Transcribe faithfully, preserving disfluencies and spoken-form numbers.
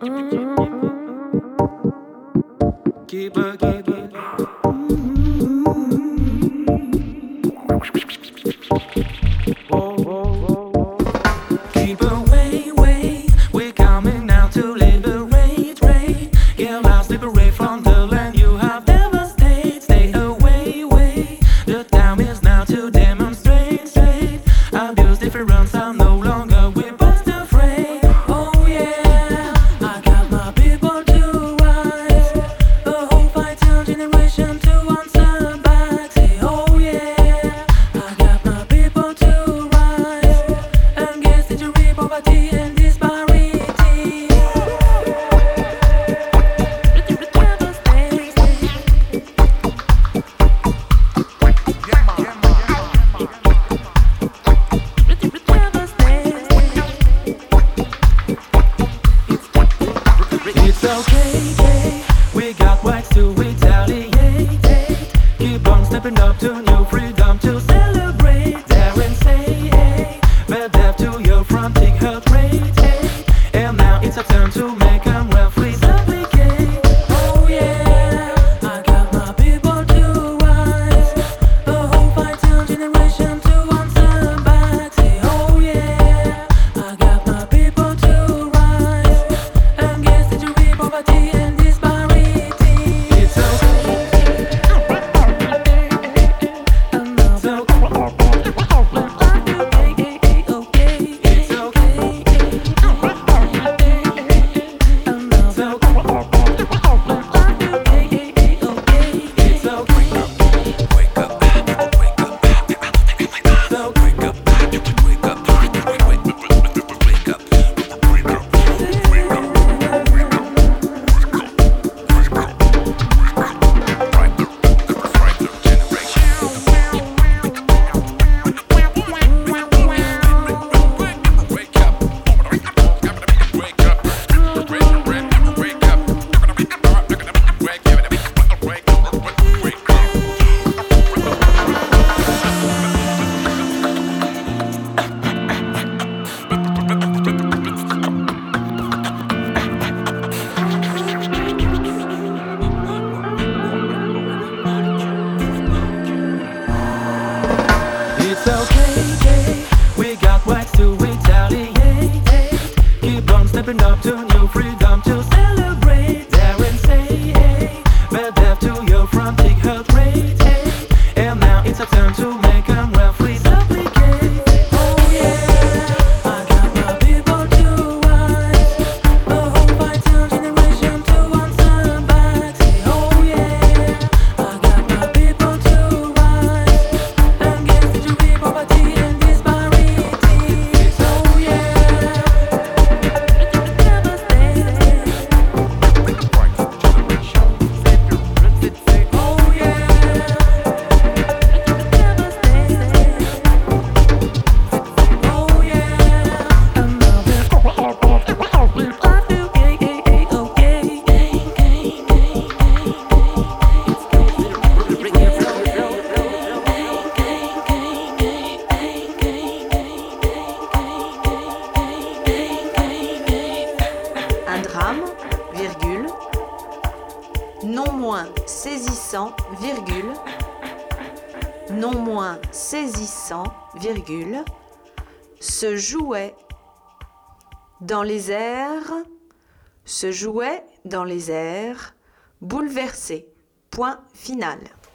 Keep it, keep it. Whoa, whoa, whoa, whoa. Keep away, way. We're coming now to liberate, ray. Get lost, liberate from the land you have never stayed. Stay away, way. The time is now to demonstrate, straight. Abuse difference, I'm no longer with but afraid. Oh yeah, I got my people to rise. The whole vital generation to answer back. Say oh yeah, I got my people to rise against injury, poverty and disparity. It's okay, we got rights to retaliate. Keep on stepping up to new freedom to celebrate. Dare and say, hey, but death to your frantic heart rate. And now it's a turn to make them well free supplicate. Oh yeah, I got my people to rise. The whole vital generation to answer back. Say oh yeah, I got my people to rise against injury, poverty and disparity. It's okay. So it's okay, we got rights to retaliate. Keep on stepping up to new freedom to celebrate. Dare and say, hey, but death to your frantic heart rate. And now it's a turn to make them well free supplicate. Oh yeah, I got my people to rise. The whole vital generation to answer back. Say oh yeah, I got my people to rise against injury, poverty and disparity. Oh yeah, oh yeah. Un drame, virgule, non moins saisissant, virgule, non moins saisissant, virgule, se jouait dans les airs, se jouait dans les airs, bouleversé, point final.